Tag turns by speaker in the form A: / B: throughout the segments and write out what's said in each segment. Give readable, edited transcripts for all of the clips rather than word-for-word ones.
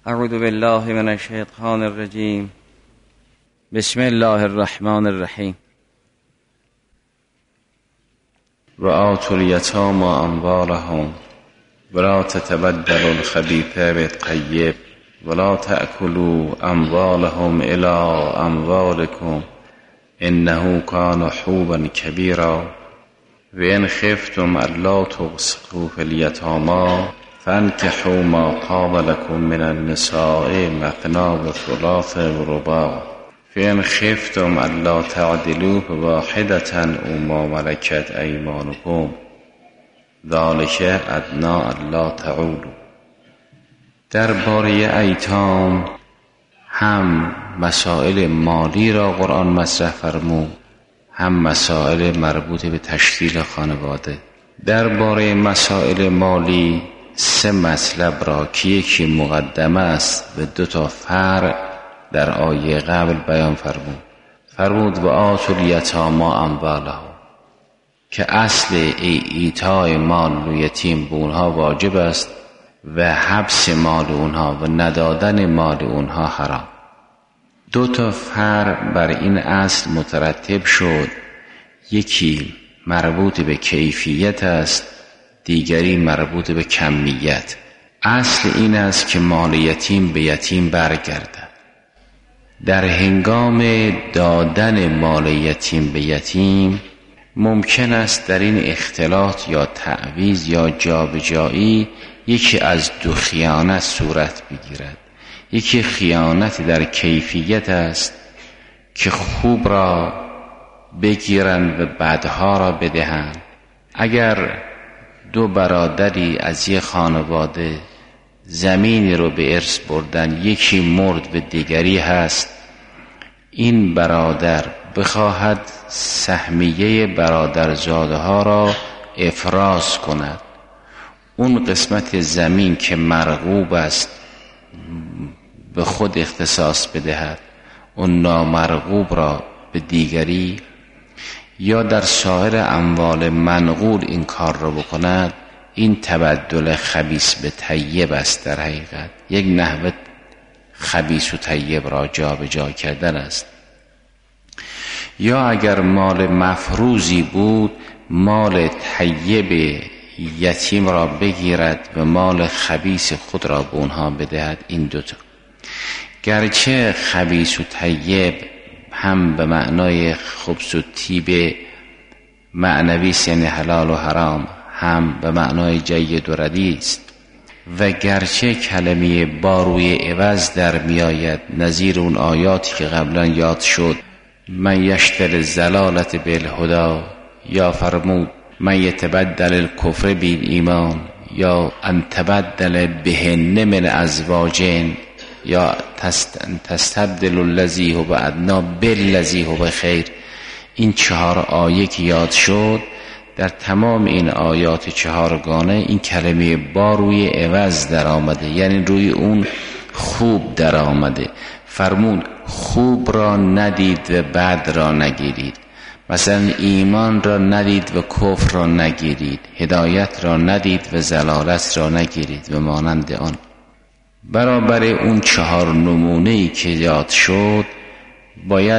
A: اعوذ بالله من الشیطان الرجیم. بسم الله الرحمن الرحیم. و آتوا الیتامی اموالهم ولا تتبدلوا الخبیث بالطیب ولا تأکلوا اموالهم الی اموالکم انه کان حوبا کبیرا و ان خفتم الا تقسطوا فی الیتامی فانکحوا ما طاب لكم من النساء مثنی و ثلاث و رباع فإن خفتم الا تعدلوا فواحدة او ما ملکت ایمانکم ذلک ادنی الا تعولوا. درباره ایتام هم مسائل مالی را قرآن مطرح فرمود، هم مسائل مربوط به تشکیل خانواده. درباره مسائل مالی 3 مطلب را که یکی مقدمه است و 2 فرع در آیه قبل بیان فرمود و آتوا الیتامی اموالهم، که اصل ایتای مال و یتیم به اونها واجب است و حبس مال اونها و ندادن مال اونها حرام. 2 فرع بر این اصل مترتب شد، یکی مربوط به کیفیت است، دیگری مربوط به کمیت. اصل این است که مال یتیم به یتیم برگردد. در هنگام دادن مال یتیم به یتیم ممکن است در این اختلاط یا تعویض یا جابجایی یکی از 2 خیانت صورت بگیرد. یکی خیانت در کیفیت است که خوب را بگیرند و بدها را بدهند. اگر 2 برادری از یک خانواده زمینی رو به ارث بردن، یکی مرد و دیگری هست، این برادر بخواهد سهمیه برادرزاده ها را افراز کند، اون قسمت زمین که مرغوب است به خود اختصاص بدهد، اون نامرغوب را به دیگری، یا در سایر اموال منقول این کار را بکند، این تبدل خبیث به طیب است. در حقیقت یک نحوه خبیث و طیب را جا به جا کردن است. یا اگر مال مفروضی بود، مال طیب یتیم را بگیرد و مال خبیث خود را به اونها بدهد. این 2 گرچه خبیث و طیب هم به معنای خبث و طیب معنوی یعنی حلال و حرام، هم به معنای جید و ردی است، و گرچه کلمه باروی عوض در می آید نظیر اون آیاتی که قبلا یاد شد، من یشتر الضلالة بالهدی، یا فرمود من یتبدل الکفر بالایمان، یا ان تبدل بهن من ازواجین، یا تستبدل الذی هو ادنی بالذی هو خیر. این 4 آیه که یاد شد، در تمام این آیات 4گانه این کلمه با روی عوض در آمده، یعنی روی اون خوب در آمده. فرمود خوب را ندید و بد را نگیرید. مثلا ایمان را ندید و کفر را نگیرید، هدایت را ندید و ضلالت را نگیرید و مانند آن. برابر اون 4 نمونه‌ای که یاد شد، باید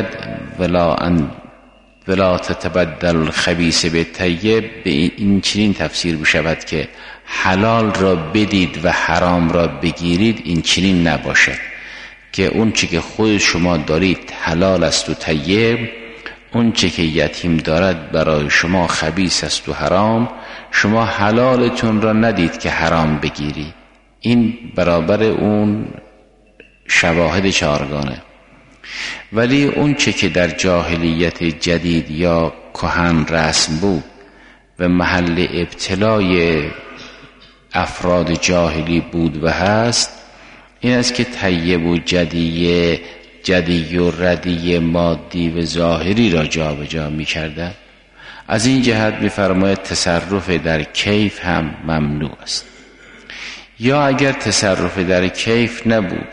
A: ولا تتبدل الخبیث بالطیب به این چنین تفسیر بشود که حلال را بدید و حرام را بگیرید. این چنین نباشد که اون چی که خود شما دارید حلال است و طیب، اون چی که یتیم دارد برای شما خبیث است و حرام، شما حلالتون را ندید که حرام بگیرید. این برابر اون شواهد 4گانه. ولی اون چه که در جاهلیت جدید یا کهن رسم بود و محل ابتلای افراد جاهلی بود و هست، این است که طیب و جدی و ردی مادی و ظاهری را جا به جا می کردن. از این جهت می فرماید تصرف در کیف هم ممنوع است. یا اگر تصرف در کیف نبود،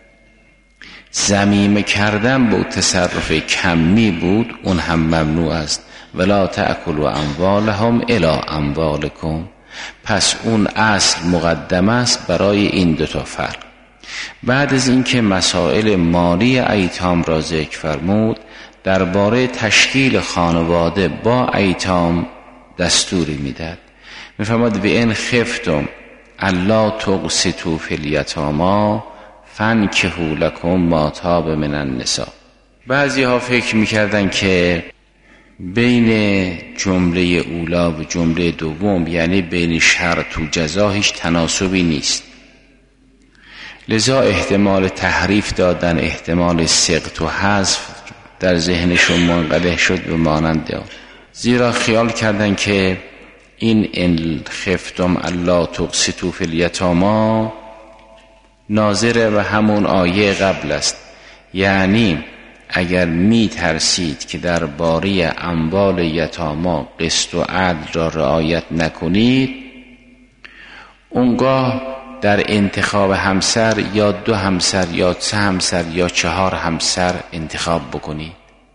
A: ضمیمه کردن با تصرف کمی بود، اون هم ممنوع است. ولا تأکلوا اموالهم الی اموالکم. پس اون اصل مقدم است برای این 2 فرق. بعد از اینکه مسائل مالی ایتام را ذکر فرمود، درباره تشکیل خانواده با ایتام دستوری میداد. میفرماد و ان خفتم الا تقسطوا فی الیتامی فانکحوا لکم ما طاب من النساء. بعضی ها فکر میکردن که بین جمله اولا و جمله دوم، یعنی بین شرط و جزا، هیچ تناسبی نیست، لذا احتمال تحریف دادن، احتمال سقط و حذف در ذهنشون منقلع شد به مانند، زیرا خیال کردن که این ان خفتم الا تقسطوا فی الیتامی ناظر به همون آیه قبل است، یعنی اگر می ترسید که درباره اموال یتاما قسط و عدل را رعایت نکنید، اونگاه در انتخاب همسر یا 2 همسر یا 3 همسر یا 4 همسر انتخاب بکنید.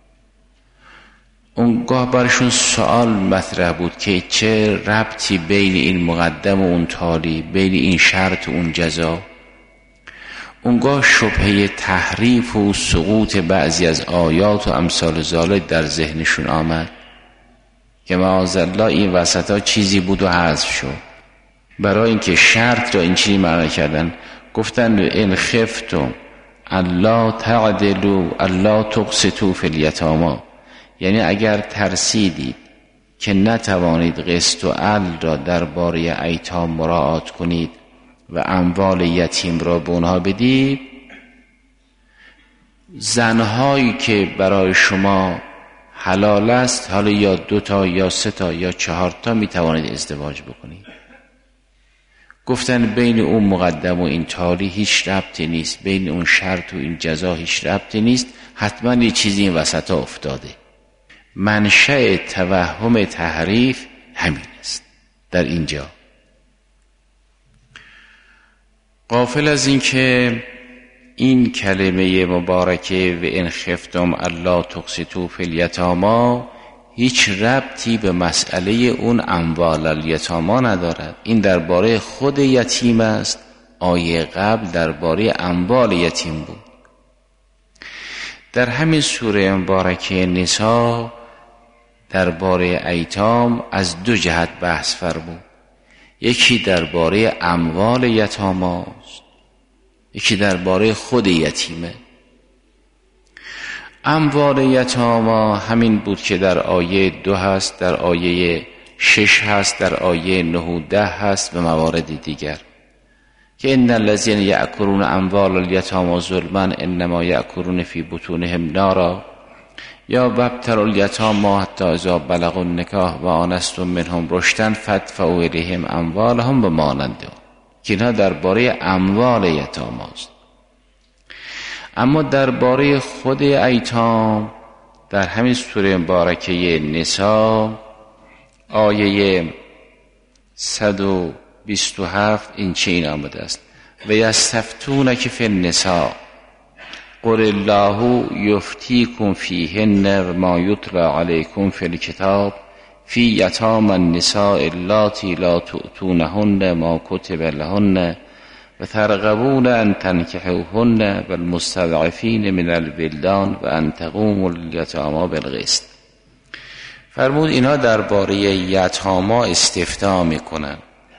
A: اونگاه برشون سوال مطرح بود که چه ربطی بین این مقدم و اون تالی، بین این شرط و اون جزا. اونگاه شبهه تحریف و سقوط بعضی از آیات و امثال ذالک در ذهنشون آمد که معاذالله این وسطا چیزی بود و حذف شد. برای اینکه شرط را این چیزی معنی کردن، گفتن ان خفتم الا تعدلوا الا تقسطوا فی الیتامی، یعنی اگر ترسیدید که نتوانید قسط و عدل را درباره ایتام مراعات کنید و اموال یتیم را به اونها بدید، زنهایی که برای شما حلال است، حالا یا 2 تا یا 3 تا یا 4 تا می توانید ازدواج بکنید. گفتن بین اون مقدم و این تالی هیچ ربطی نیست، بین اون شرط و این جزا هیچ ربطی نیست، حتما یه چیزی این وسط افتاده. منشأ توهم تحریف همین است در اینجا. غافل از این که این کلمه مبارکه و ان خفتم الا تقسطوا فی الیتامی هیچ ربطی به مسئله اون اموال الیتاما ندارد. این درباره خود یتیم است، آیه قبل درباره اموال یتیم بود. در همین سوره مبارکه نساء درباره ایتام از 2 جهت بحث فرمود. یکی درباره اموال یتاماست، یکی درباره خود یتیمه. اموال یتاما همین بود که در آیه 2 هست، در آیه 6 هست، در آیه 9 و 10 هست و موارد دیگر که ان الذين یأکلون اموال الیتاما ظلما انما یأکلون فی بطونهم نارا یا وابتلوا الیتاما حتی اذا بلغوا النکاح و آنستم منهم رشدا فادفعوا الیهم اموالهم و مانند، که اینها درباره اموال یتاماست. اما درباره خود ایتام در همین سوره مبارکه نساء آیه 127 این چنین آمده است و یستفتونک فی النساء قل الله یفتیکم فیهن و ما یتلی علیکم فی الکتاب فی یتامی النساء اللاتی لا تؤتونهن ما کتب لهن و ترغبون ان تنکحوهن و المستضعفین من الولدان و ان تقوموا الیتامی بالقسط. فرمود اینها درباره یتاما استفتاء میکنن.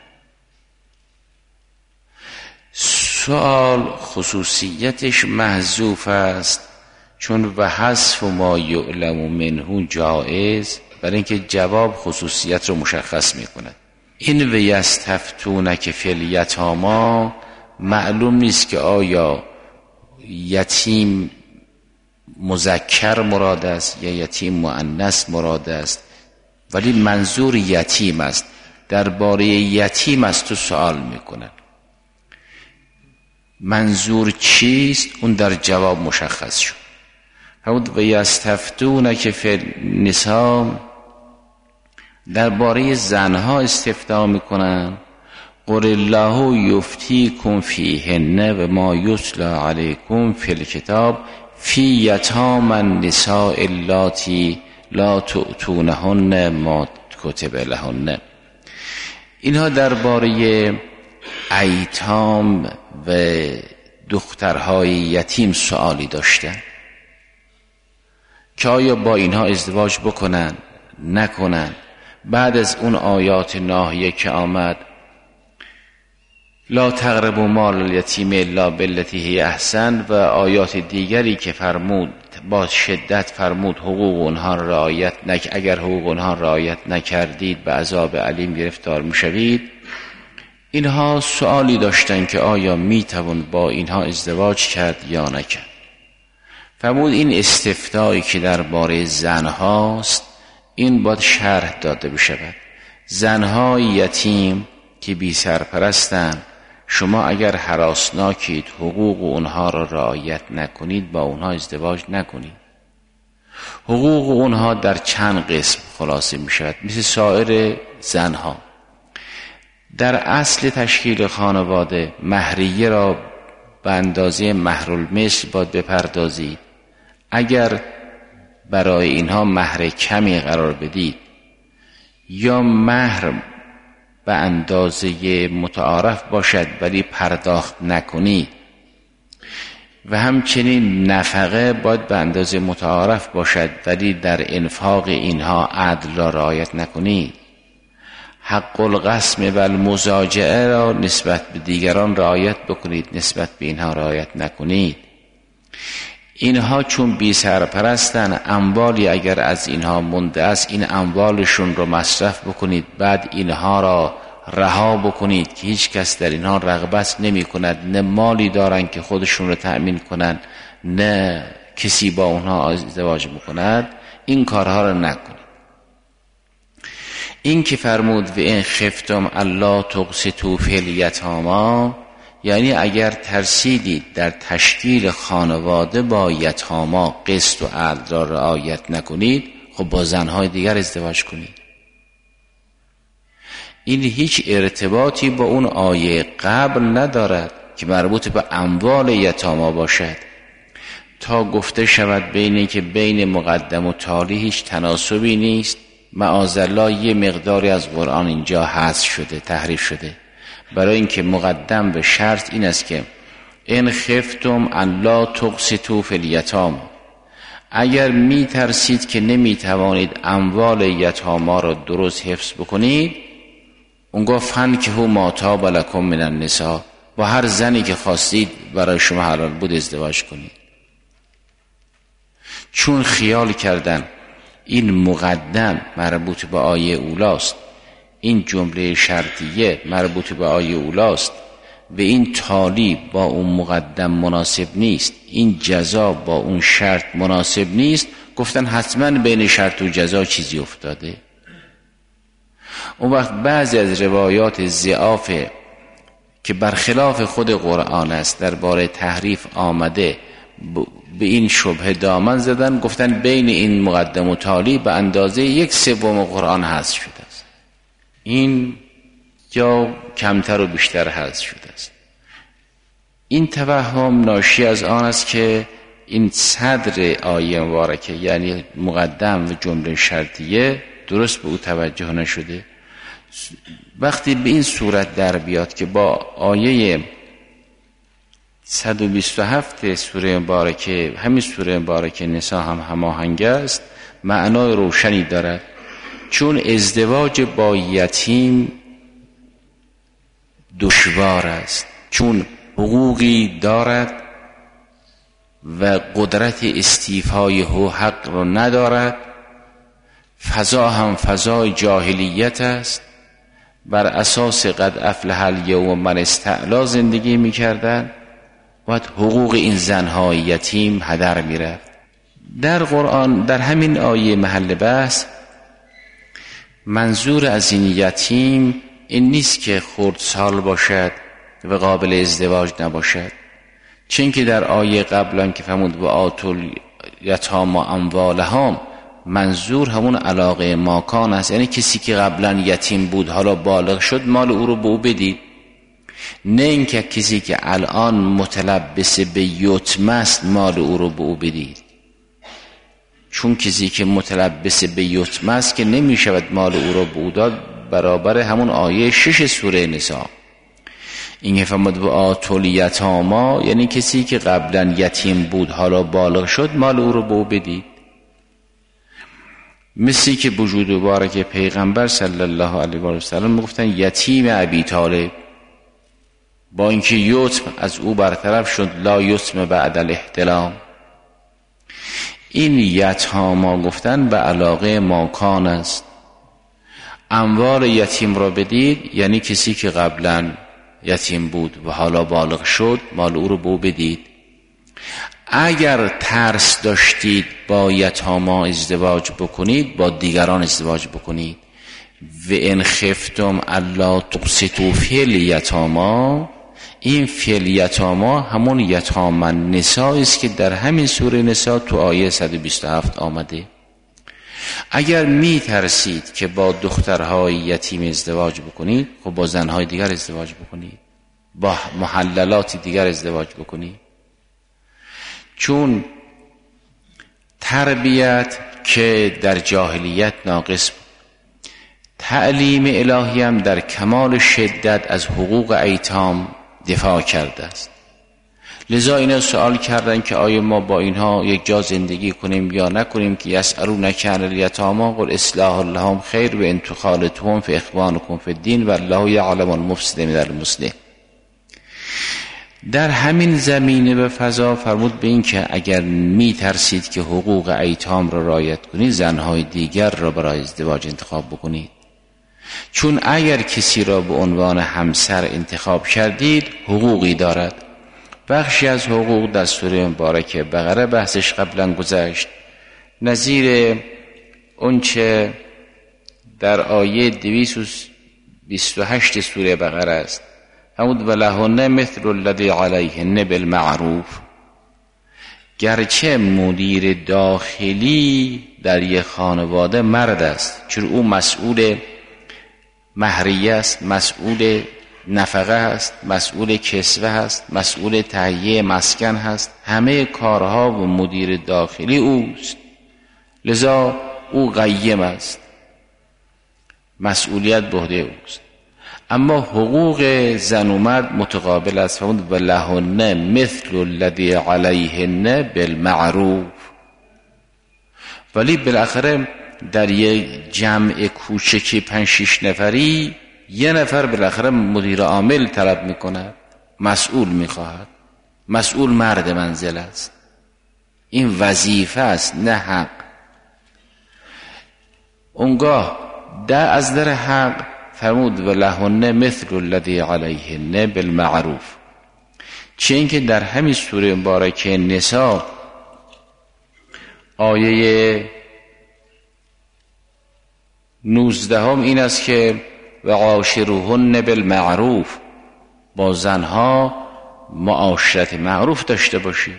A: سوال خصوصیتش محذوف است، چون و حذف ما یعلم منه جائز، برای اینکه جواب خصوصیت رو مشخص میکنه. این و یستفتونک فی الیتامی معلوم نیست که آیا یتیم مذکر مراد است یا یتیم مؤنث مراد است، ولی منظور یتیم است. درباره یتیم است تو سوال میکنن، منظور چیست اون در جواب مشخص شد. فرمود و یستفتونک فی النساء درباره زنها استفتاء میکنن. قل الله یفتیکم فیهن و ما یتلی علیکم فی الکتاب فی یتامی النساء اللاتی لا تؤتونهن ما کتب لهن. اینها درباره ایتام و دخترهای یتیم سوالی داشتن که آیا با اینها ازدواج بکنن نکنن. بعد از اون آیات ناهیه که آمد لا تقربوا مال الیتیم الا بالتی هی احسن و آیات دیگری که فرمود با شدت فرمود حقوق اونها رعایت اگر حقوق اونها رعایت نکردید به عذاب علیم گرفتار میشوید، اینها سوالی داشتن که آیا میتوان با اینها ازدواج کرد یا نکرد. فرمود این استفتایی که درباره زنهاست این باید شرح داده بشود. زنهای یتیم که بی سرپرستن، شما اگر هراسناکید حقوق اونها را رعایت نکنید با اونها ازدواج نکنید. حقوق اونها در چند قسم خلاصه می شود مثل سایر زنها. در اصل تشکیل خانواده مهریه را به اندازه مهرالمثل باید بپردازید. اگر برای اینها مهر کمی قرار بدید یا مهر به اندازه متعارف باشد ولی پرداخت نکنید و همچنین نفقه باید به اندازه متعارف باشد ولی در انفاق اینها عدل را رعایت نکنید. حق القسم و المزاجعه را نسبت به دیگران رعایت بکنید، نسبت به اینها رعایت نکنید. اینها چون بی سرپرستن، اموالی اگر از اینها مونده است این اموالشون رو مصرف بکنید، بعد اینها را رها بکنید که هیچ کس در اینها رغبت نمی کند، نه مالی دارن که خودشون رو تأمین کنند نه کسی با اونها ازدواج بکند. این کارها رو نکنید. این که فرمود و این خفتم الا تقسطوا فی الیتامی، یعنی اگر ترسیدید در تشکیل خانواده با یتاما قسط و عدل را رعایت نکنید، خب با زنهای دیگر ازدواج کنید. این هیچ ارتباطی با اون آیه قبل ندارد که مربوط به اموال یتاما باشد. تا گفته شود بین مقدم و تالی هیچ تناسبی نیست، معاذالله یه مقداری از قرآن اینجا حذف شده، تحریف شده، برای اینکه مقدم به شرط این است که ان خفتم ان لا تقسطوا فی الیتامی، اگر می ترسید که نمی توانید اموال یتاما را درست حفظ بکنید، اونگاه فانکحوا ما طاب لکم من النساء، با هر زنی که خواستید برای شما حلال بود ازدواج کنید. چون خیال کردن این مقدم مربوط به آیه اولاست، این جمله شرطیه مربوط به آیه اولاست و این تالی با اون مقدم مناسب نیست، این جزا با اون شرط مناسب نیست، گفتن حتما بین شرط و جزا چیزی افتاده. اون وقت بعضی از روایات ضعاف که برخلاف خود قرآن است درباره تحریف آمده به این شبهه دامن زدن، گفتن بین این مقدم و تالی به اندازه 1/3 قرآن حذف شده است. این یا کمتر و بیشتر حذف شده است. این توهم ناشی از آن است که این صدر آیه مبارکه یعنی مقدم و جمله شرطیه درست به او توجه نشده. وقتی به این صورت در بیاد که با آیه 127 سوره مبارکه، همین سوره مبارکه نساء هم هماهنگ است، معنای روشنی دارد. چون ازدواج با یتیم دشوار است، چون حقوقی دارد و قدرت استیفای حق را ندارد، فضا هم فضای جاهلیت است، بر اساس قد افلح الیوم من استعلا زندگی می‌کردند، باید حقوق این زنهای یتیم هدر می‌رفت. در قرآن در همین آیه محل بحث منظور از این یتیم این نیست که خردسال باشد و قابل ازدواج نباشد، چون که در آیه قبلا که فرمود و آتوا الیتامی اموالهم، منظور همون علاقه ماکان است، یعنی کسی که قبلا یتیم بود حالا بالغ شد مال او رو به او بدید، نه اینکه کسی که الان متلبس به یتم است مال او رو به او بدید. چون کسی که متلبس به یتم است که نمی شود مال او رو به او داد، برابر همون آیه 6 سوره نساء. این که فرمود و آتول یتاما یعنی کسی که قبلا یتیم بود حالا بالغ شد مال او رو به او بدید. مثلی که وجود مبارک پیغمبر صلی الله علیه و سلم میگفتن یتیم ابی طالب، با اینکه یتم از او برطرف شد، لا یتم بعد الاحتلام. این یتاما گفتن به علاقه ماکان است. اموال یتیم را بدید یعنی کسی که قبلا یتیم بود و حالا بالغ شد مال او رو به او بدید. اگر ترس داشتید با یتاما ازدواج بکنید با دیگران ازدواج بکنید. و ان خفتم الا تقسطوا فی الیتاما، این فی الیتاما همون یتاما نساء است که در همین سوره نساء تو آیه 127 آمده. اگر می ترسید که با دخترهای یتیم ازدواج بکنید، خب با زنهای دیگر ازدواج بکنید، با محللات دیگر ازدواج بکنید. چون تربیت که در جاهلیت ناقص بود، تعلیم الهی هم در کمال شدت از حقوق ایتام دفاع کرده است. لذا اینا سوال کردن که آیا ما با اینها یک جا زندگی کنیم یا نکنیم که یسألونک عن الیتاما قل اصلاح لهم خیر و ان تخالطوهم فاخوانکم فی الدین والله یعلم المفسد من المصلح. در همین زمینه به فضا فرمود به این که اگر می ترسید که حقوق ایتام را رعایت کنید زنهای دیگر را برای ازدواج انتخاب بکنید. چون اگر کسی را به عنوان همسر انتخاب کردید حقوقی دارد. بخشی از حقوق در سوره مبارکه بقره بحثش قبلا گذشت، نظیر اونچه در آیه 228 سوره بقره است. همود ولهن مثل الذی علیهن بالمعروف. گرچه مدیر داخلی در یک خانواده مرد است، چون او مسئول مهریه است، مسئول نفقه است، مسئول کسوه است، مسئول تهیه مسکن هست، همه کارها و مدیر داخلی اوست. لذا او قیم است، مسئولیت به عهده اوست. اما حقوق زن و مرد متقابل است. فرمود ولهن مثل الذی علیهن بالمعروف. ولی بالاخره در یک جمع کوچکی 5-6 نفری یه نفر بالاخره مدیر عامل طلب میکند، مسئول میخواهد. مسئول مرد منزل است، این وظیفه است نه حق. اونگاه از در حق فرمود ولهن مثل الذی علیهن بالمعروف. چه اینکه در همین سوره مبارکه نساء آیه 19 این است که و عاشروهن بالمعروف، با زنها معاشرت معروف داشته باشید.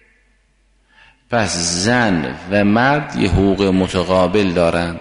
A: پس زن و مرد یه حقوق متقابل دارند.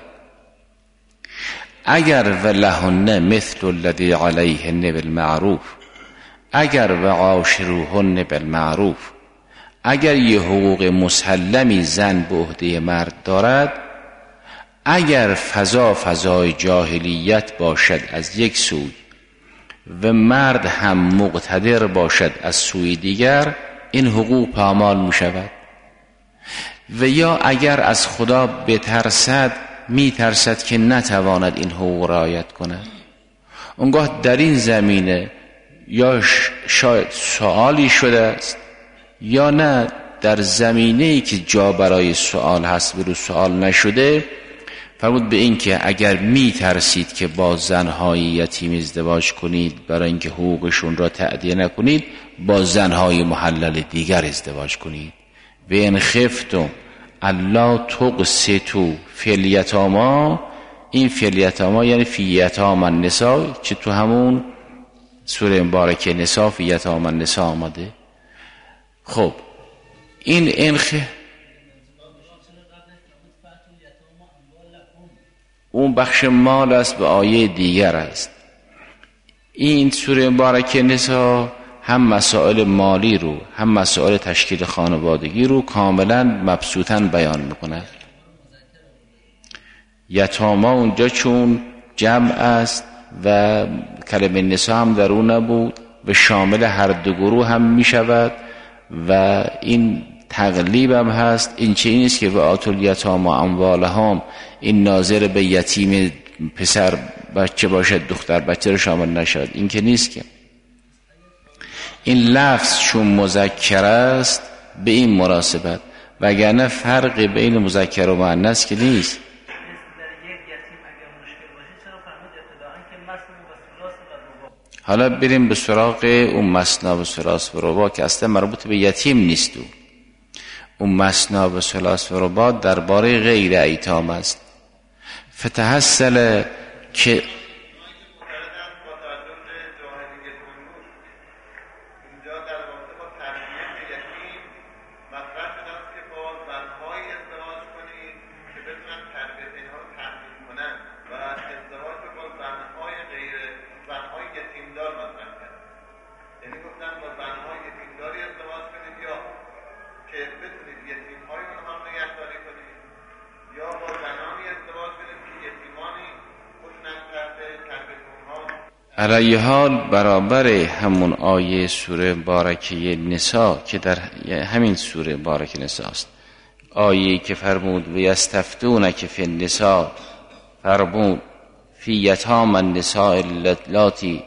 A: اگر ولهن مثل الذی علیهن بالمعروف، اگر و عاشروهن بالمعروف، اگر یه حقوق مسلمی زن به عهده مرد دارد، اگر فضای جاهلیت باشد از یک سوی و مرد هم مقتدر باشد از سوی دیگر، این حقوق پامال می شود. و یا اگر از خدا بترسد، می ترسد که نتواند این حقوق رعایت کند، اونگاه در این زمینه یا شاید سوالی شده است یا نه در زمینه‌ای که جا برای سوال هست برو سوال نشده. فرمود به این که اگر می ترسید که با زنهای یتیم ازدواج کنید برای اینکه حقوقشون را تأدیه نکنید، با زنهای محلل دیگر ازدواج کنید. و ان خفتم الا تقسطوا فی الیتاما، این فی الیتاما یعنی فی یتاما النساء، که تو همون سوره مبارکه نساء فی یتاما النساء آمده. خب این اون بخش مال است، به آیه دیگر است. این سوره مبارکه نساء هم مسائل مالی رو هم مسائل تشکیل خانوادگی رو کاملا مبسوطاً بیان میکنه. یتاما اونجا چون جمع است و کلمه نساء هم در اون نبود و شامل هر دو گروه هم می شود و این تقلیب هم هست. این چه نیست که و آتوا الیتامی اموالهم این ناظر به یتیم پسر بچه باشد دختر بچه رو شامل نشود، این که نیست. که این لفظ چون مذکر است به این مناسبت، وگرنه فرق بین مذکر و مؤنث که نیست. حالا بریم به سراغ اون مثنا و ثلاث و رباع که اصلا مربوط به یتیم نیست. اون مثنا و ثلاث و رباع درباره غیر ایتام است. فتحصل که علیه حال برابر همون آیه سوره بارکه نساء که در همین سوره بارکه نساء است، آیه که فرمود و یستفتونک فی النساء، فرمود فی یتامی النساء اللاتی،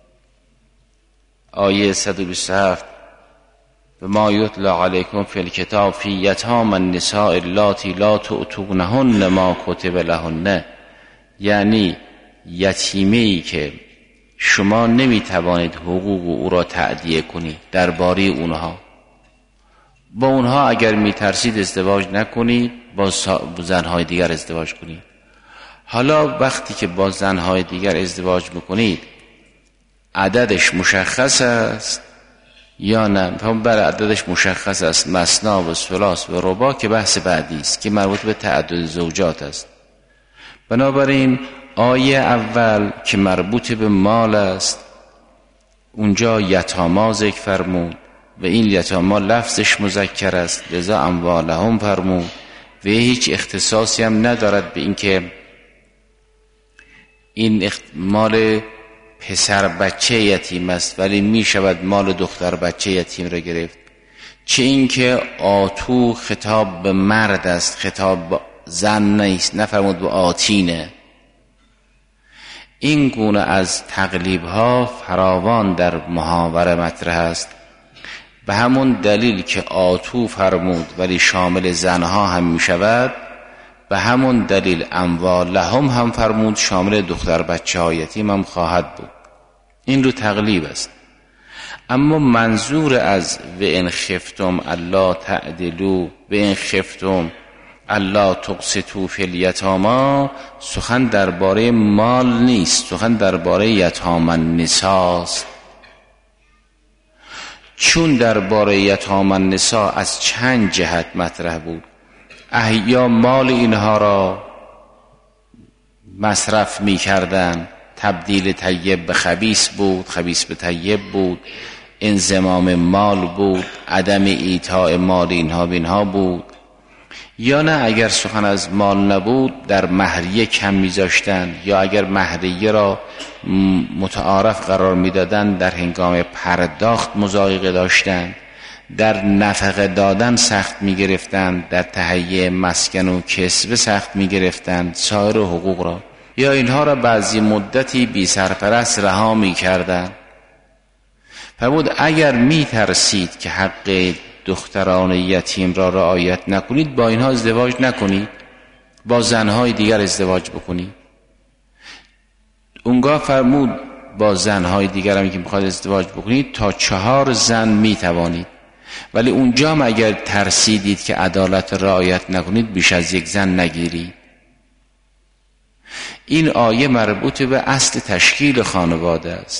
A: آیه 127 و ما یتلی علیکم فی الکتاب فی یتامی النساء اللاتی لا تؤتونهن ما کتب لهن، یعنی یتیمه‌ای که شما نمیتوانید حقوق او را تأدیه کنید درباره اونها، با اونها اگر میترسید ازدواج نکنید، با زنهای دیگر ازدواج کنید. حالا وقتی که با زنهای دیگر ازدواج میکنید عددش مشخص است یا نه؟ بله عددش مشخص است، مثنا و ثلاث و رباع که بحث بعدی است که مربوط به تعدد زوجات است. بنابراین آیه اول که مربوط به مال است اونجا یتاما ذکر فرمود و این یتاما لفظش مذکر است، لذا اموالهم فرمود و هیچ اختصاصی هم ندارد به این که این مال پسر بچه یتیم است ولی می شود مال دختر بچه یتیم را گرفت. چه این که آتو خطاب به مرد است، خطاب به زن نیست، نفرمود به آتینه. این گونه از تقلیب ها فراوان در محاوره مطرح است. به همون دلیل که آتو فرمود ولی شامل زنها هم می شود، به همون دلیل اموالهم هم فرمود شامل دختر بچه های یتیم هم خواهد بود. این رو تقلیب است. اما منظور از و ان خفتم الا تعدلوا و ان خفتم الا تقسطوا فی الیتامی، سخن درباره مال نیست، سخن درباره یتامی النساء است. چون درباره یتامی النساء از چند جهت مطرح بود، یا مال اینها را مصرف می کردن، تبدیل طیب به خبیث بود، خبیث به طیب بود، انضمام مال بود، عدم ایتاء مال اینها به اینها بود، یا نه اگر سخن از مال نبود در مهریه کم میذاشتن، یا اگر مهریه را متعارف قرار میدادن در هنگام پرداخت مضایقه داشتن، در نفقه دادن سخت میگرفتن، در تهیه مسکن و کسبه سخت میگرفتن سایر حقوق را، یا اینها را بعضی مدتی بی سرپرست رها میکردن. فرمود اگر میترسید که حق دختران یتیم را رعایت نکنید با اینها ازدواج نکنید، با زنهای دیگر ازدواج بکنید. اونگاه فرمود با زنهای دیگر هم که میخواد ازدواج بکنید تا 4 زن میتوانید، ولی اونجا هم اگر ترسیدید که عدالت رعایت نکنید بیش از 1 زن نگیرید. این آیه مربوط به اصل تشکیل خانواده است.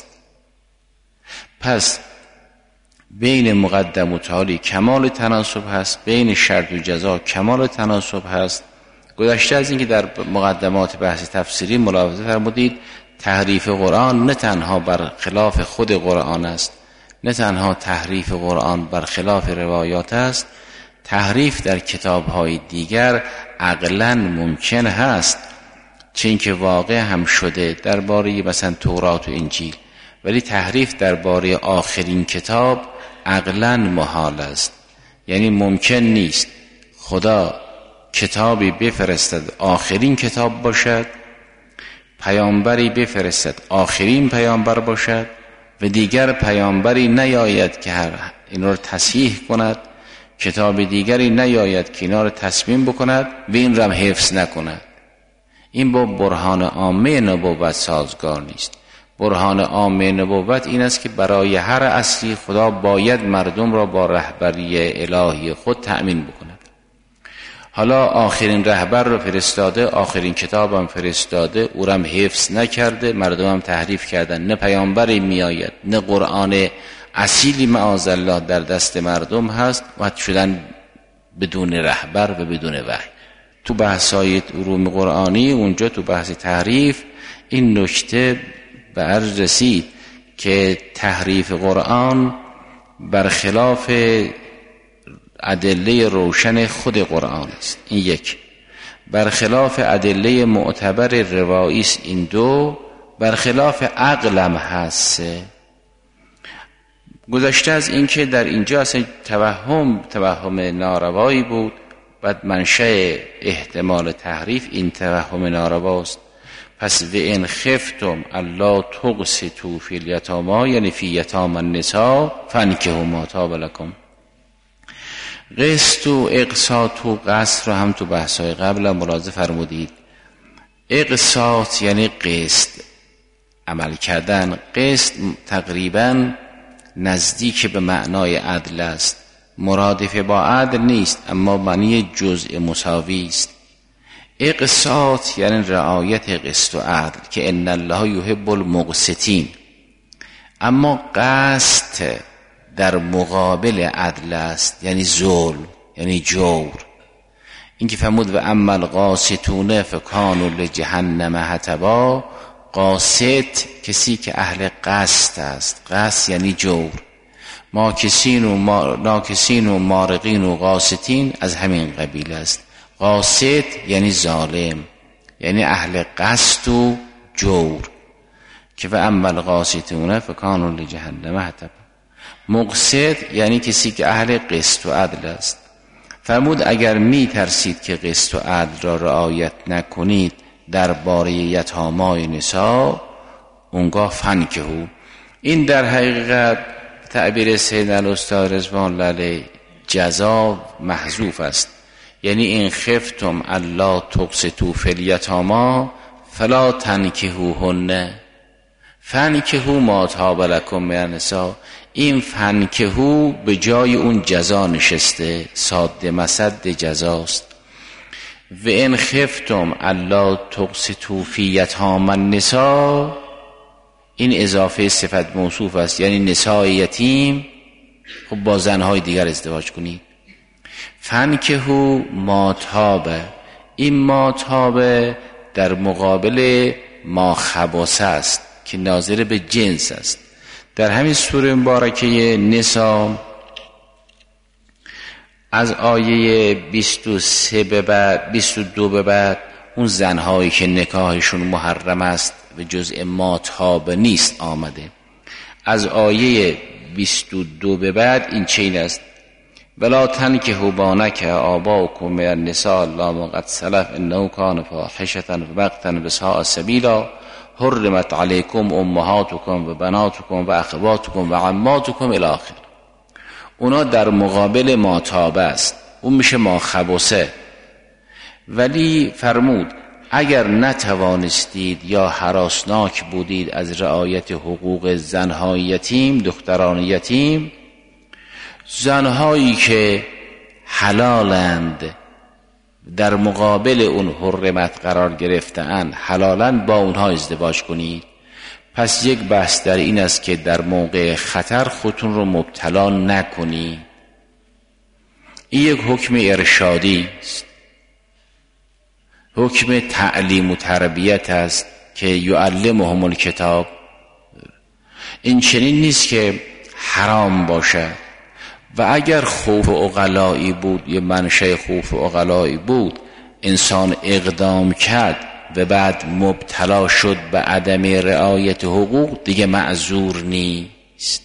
A: پس بین مقدم و تالی کمال تناسب هست، بین شرط و جزا کمال تناسب هست. گذشته از این که در مقدمات بحث تفسیری ملاحظه فرمودید تحریف قرآن نه تنها بر خلاف خود قرآن است، نه تنها تحریف قرآن بر خلاف روایات است، تحریف در کتاب‌های دیگر عقلاً ممکن هست، چون که واقع هم شده درباره مثلا تورات و انجیل. ولی تحریف درباره آخرین کتاب عقلاً محال است. یعنی ممکن نیست خدا کتابی بفرستد آخرین کتاب باشد، پیامبری بفرستد آخرین پیامبر باشد و دیگر پیامبری نیاید که اینا رو تصحیح کند، کتاب دیگری نیاید که اینا رو تصمیم بکند و این رو هم حفظ نکند. این با برهان عامه نبوت سازگار نیست. برهان عامه نبوت این است که برای هر اصلی خدا باید مردم را با رهبری الهی خود تأمین بکند. حالا آخرین رهبر رو فرستاده، آخرین کتاب هم فرستاده، او را هم حفظ نکرده، مردم هم تحریف کردن، نه پیامبری میآید نه قرآن اصیلی معاذالله در دست مردم هست و شدن بدون رهبر و بدون وحی. تو بحثای علوم قرآنی اونجا تو بحث تحریف این نکته به عرض رسید که تحریف قرآن برخلاف ادله روشن خود قرآن است. این یک. برخلاف ادله معتبر روایی است. این دو. برخلاف عقلم هست. گذشته از این که در اینجا اصلا توهم ناروایی بود، بعد منشأ احتمال تحریف این توهم نارواست. پس و ان خفتم الا تقسطوا فی الیتامی، یعنی فی یتام النساء فانکحوا ما طاب لکم. قسط و اقساط و قسط رو هم تو بحث‌های قبل ملاحظه فرمودید. اقساط یعنی قسط عمل کردن. قسط تقریباً نزدیک به معنای عدل است، مرادف با عدل نیست، اما معنی جزء مساوی است. اقساط یعنی رعایت قسط و عدل که ان الله یحب المقسطین. اما قسط در مقابل عدل است، یعنی ظلم، یعنی جور. این که فرمود و اما القاسطون فکانوا لجهنم حطبا. قاسط کسی که اهل قسط است. قسط یعنی جور. ناکسین و مارقین و قاسطین از همین قبیل است. قاسط یعنی ظالم، یعنی اهل قسط و جور، که و اما القاسطون فکانوا لجهنم حطبا. مقسط یعنی کسی که اهل قسط و عدل است. فرمود اگر می ترسید که قسط و عدل را رعایت نکنید درباره یتامای نساء، اونگاه فانکحوا. این در حقیقت تعبیر سیدنا الاستاد رضوان الله علیه جزا محذوف است. یعنی این خفتم الا تقسطوا فی الیتامی فلا تنکحوهن فانکحوا ما طاب لکم من النساء. این فانکحوا به جای اون جزا نشسته، ساده مسد جزاست. و ان خفتم الا تقسطوا فی یتامی النساء، این اضافه صفت موصوف است، یعنی نساء یتیم خب با زنهای دیگر ازدواج کنید. فانکحوا ما طاب، این ما طاب در مقابل ما خبث است که ناظر به جنس است. در همین سوره مبارکه نساء از آیه 23 به بعد 22 به بعد اون زنهایی که نکاحشون محرم است و جزء ما طاب نیست آمده. از آیه 22 به بعد این چین است: ولا تنکحوا ما نکح آباؤکم من النساء الا ما قد سلف انه کان فاحشة و مقتا و ساء سبیلا حرمت علیکم امهاتکم و بناتکم و اخواتکم و عماتکم الی آخر. اونا در مقابل ما طاب است، اون میشه ما خبثه. ولی فرمود اگر نتوانستید یا هراسناک بودید از رعایت حقوق زنهای یتیم، دختران یتیم، زنهایی که حلالند در مقابل اون حرمت قرار گرفته‌اند، حلالند، با اونها ازدواج کنید. پس یک بحث در این است که در موقع خطر خودتون رو مبتلا نکنید. این یک حکم ارشادی است، حکم تعلیم و تربیت است که یعلمهم الکتاب. این چنین نیست که حرام باشد. و اگر خوف عقلایی بود، یه منشأ خوف عقلایی بود، انسان اقدام کرد و بعد مبتلا شد به عدم رعایت حقوق دیگه معذور نیست،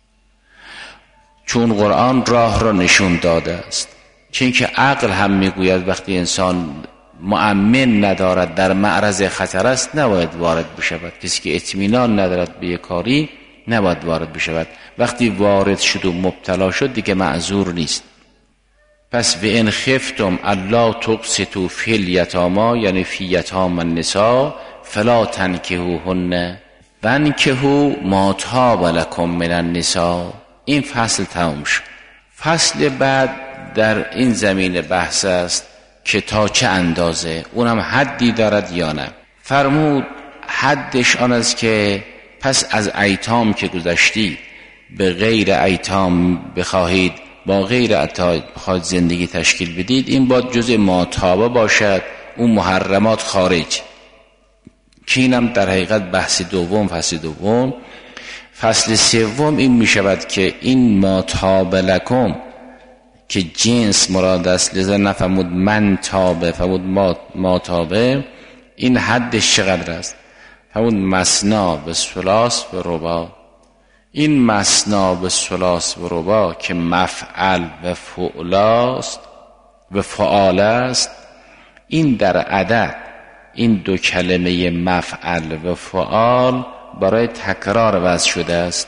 A: چون قرآن راه را نشون داده است. چون که عقل هم میگوید وقتی انسان مؤمن ندارد، در معرض خطر است، نباید وارد بشود. کسی که اطمینان ندارد به یک کاری نباید وارد بشود. وقتی وارد شد و مبتلا شد دیگه معذور نیست. پس و ان خفتم الا تقسطوا فی الیتامی، یعنی فی یتام النساء، فلا تنکحوهن وانکحوا ما طاب لکم من النساء. این فصل تمام شد. فصل بعد در این زمین بحث است که تا چه اندازه، اونم حدی دارد یا نه. فرمود حدش آن است که پس از ایتام که گذشتی به غیر ایتام بخواهید، با غیر ایتام بخواهید زندگی تشکیل بدید، این باید جزء ما طابه باشد، اون محرمات خارج. که اینم در حقیقت بحث دوم، فصل دوم. فصل سوم این می شود که این ما طاب لکم که جنس مراد است، لذا نفهمود من طابه، فهمود ما طابه، این حدش چقدر است؟ فهمود مثنا و ثلاث و رباع. این مثنا و ثلاث و رباع که مفعل و فعلاست و فعال است، این در عدد این دو کلمه مفعل و فعال برای تکرار وضع شده است.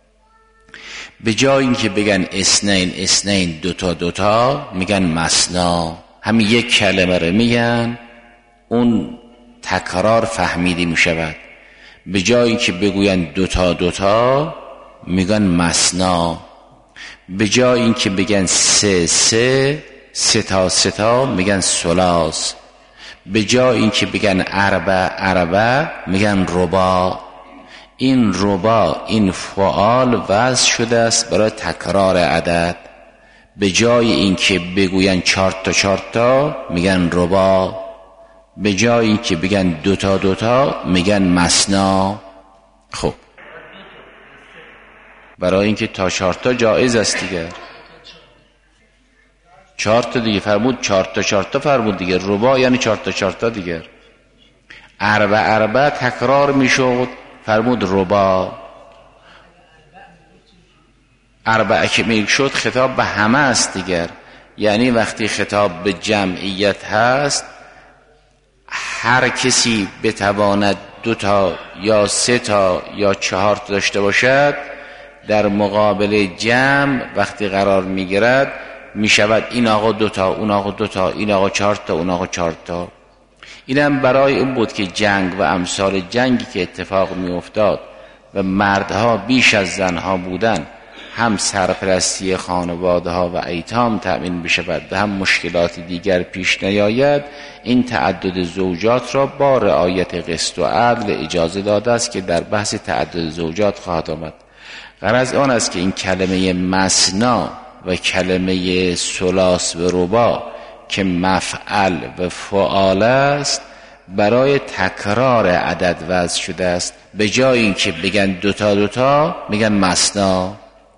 A: به جای اینکه بگن اثنین اثنین، دوتا دوتا، میگن مثنا، همین یک کلمه رو میگن، اون تکرار فهمیده میشود. به جای اینکه بگوین دوتا دوتا میگن مثنا، به جای اینکه بگن سه سه، سه تا سه تا، میگن ثلاث، به جای اینکه بگن اربع اربع میگن رباع. این رباع، این فعال وضع شده است برای تکرار عدد. به جای اینکه بگوین چهار تا چهار تا میگن رباع، به جای اینکه بگن دوتا دوتا میگن مثنا. خب برای اینکه تا چهار تا جایز است دیگه، چهار تا دیگه فرمود، چهار تا چهار تا فرمود دیگه، رباع یعنی چهار تا چهار تا دیگه. اربع اربع تکرار میشد، فرمود رباع. اربعه که میشد خطاب به همه است دیگر، یعنی وقتی خطاب به جمعیت هست، هر کسی بتواند دو تا یا سه تا یا چهار تا داشته باشد، در مقابل جمع وقتی قرار میگیرد میشود این آقا دو تا، اون آقا دو تا، این آقا چهار تا، اون آقا چهار تا. اینم برای اون بود که جنگ و امثال جنگی که اتفاق می افتاد و مردها بیش از زنها بودن، هم سرپرستی خانواده ها و ایتام تأمین بشود و هم مشکلات دیگر پیش نیاید، این تعدد زوجات را با رعایت قسط و عدل اجازه داده است که در بحث تعدد زوجات خواهد آمد. غرض آن است که این کلمه مثنا و کلمه ثلاث و رباع که مفعل و فعال است برای تکرار عدد وضع شده است. به جای اینکه بگن دوتا دوتا میگن مثنا.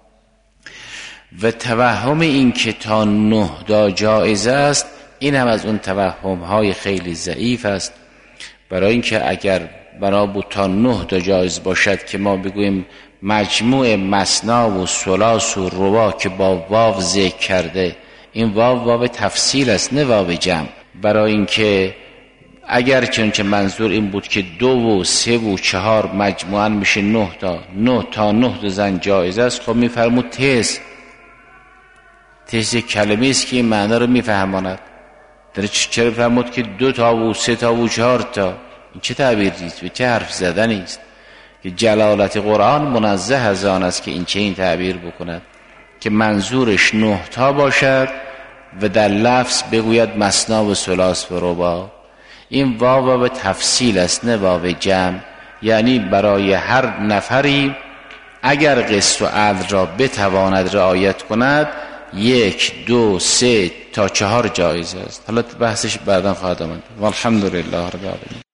A: و توهم این که تا 9 تا جایز است، این هم از اون توهم های خیلی ضعیف است. برای اینکه اگر بنا بود تا 9 تا جایز باشد که ما بگوییم مجموع مثنا و ثلاث و رباع که با واو ذکر کرده، این واو تفصیل است نه واو جمع. برای اینکه اگر چنانچه منظور این بود که 2 و 3 و 4 مجموعاً میشه 9 تا 9 تا زن جایز است، خب میفرمود تز کلمه است که این معنی رو میفهماند. در چرا فرمود که 2 تا و 3 تا و 4 تا؟ این چه تعبیری است و چه حرف زدنی است که جلالت قرآن منزه از آن است که این تعبیر بکند که منظورش 9 تا باشد و در لفظ بگوید مثنا و ثلاث و رباع. این واو به تفصیل است نه واو جمع، یعنی برای هر نفری اگر قسط و عدل را بتواند رعایت کند 1 2 3 تا 4 جایز است. حالا بحثش بعداً خواهد آمد. والحمدلله رب العالمین.